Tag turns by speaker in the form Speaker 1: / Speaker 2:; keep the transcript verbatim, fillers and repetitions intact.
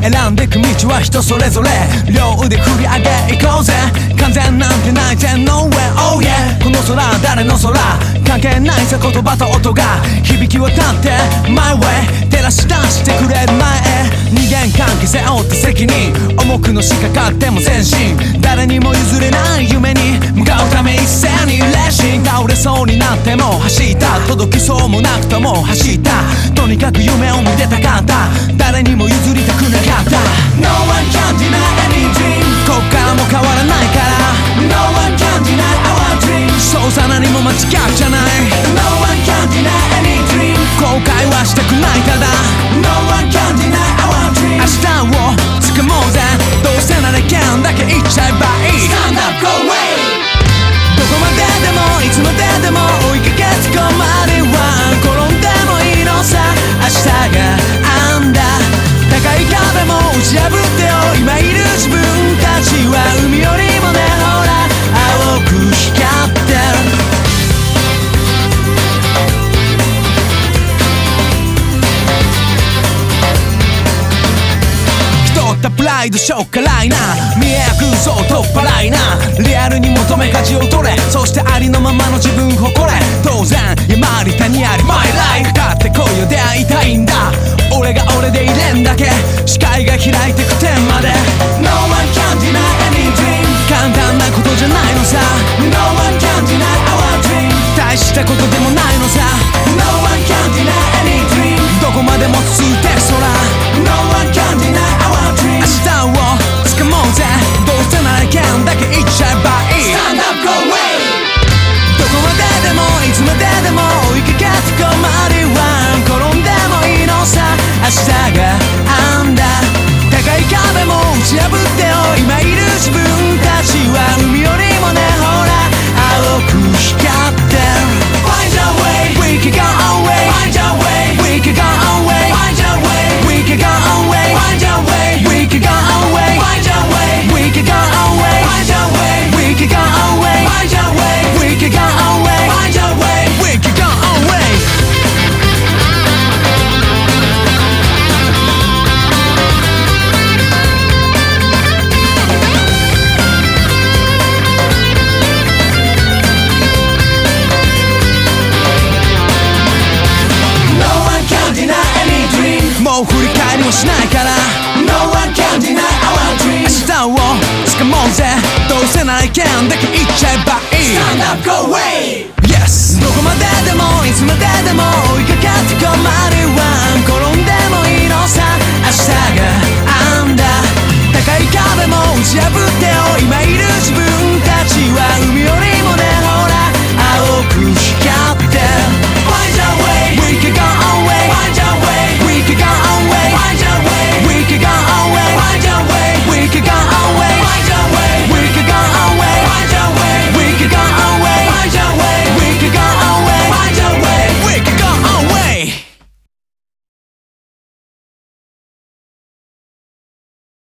Speaker 1: 選んでく道は人それぞれ。両腕振り上げ行こうぜ。完全なんてないぜ No way oh yeah。 この空誰の空関係ないさ言葉と音が響き渡って My way 照らし出してくれる前へ。二元関係背負った責任重くのしかかっても前進。誰にも譲れない夢に向かうため一斉にレーシング。倒れそうになっても走った。届きそうもなくとも走った。とにかく夢を見てたかった。誰にも譲りたくなかった。 No one can deny any dream。 こっからも変わらないから No one can deny our dream。 そうさ何も間違いじゃない。 No one can deny any dream。 後悔はしたくないただ No one can deny our dream。 明日を掴もうぜ。どうせなら can だけ言っちゃえばいい。 Stand up go away。 どこまででもいつまででも追いかけつこまでは転んでもいいのさ。明日があんだ高い壁も打ち破ってよ。今いる自分たちは海よりもねほら青く光ってる。プライドしょっからいな見え空想取っ払いな。リアルに求め舵を取れ。そしてありのままの自分誇れ。当然山あり谷あり My life。 かかってこいよ出会いたいんだ。俺が俺でいれんだけ視界が開いてく点まで No one can deny any dream。 簡単なことじゃないのさ No one can deny our dream。 大したことでもないのさ No one can deny any dream。 どこまでも続いてる空 No one can deny our dream。 明日を掴もうぜ。どうせなら can だけ言っちゃえばいい。 Stand up go away。 どこまででもいつまででも追いかけつこまでは転んでもいいのさ。明日があんだ高い壁も打ち破ってよ。今いる自分たちは海よりもねほら青く光ってる。 Find your way We can go away Find your way We can go away Find your way We can go away Find your way We can go away Find your way We can go away Find your way We can go away Find your way We can go away Find your way We can go away。 No one can deny any dream。 もう振り返りもしないから No one can deny our dream。 明日を掴もうぜ。どうせなら can だけ言っちゃえばいい。 Stand up go away。 Yes。 どこまででもいつまででも追いかけてこまでは転んでもいいのさ。明日があんだ高い壁も打ち破ってよ。今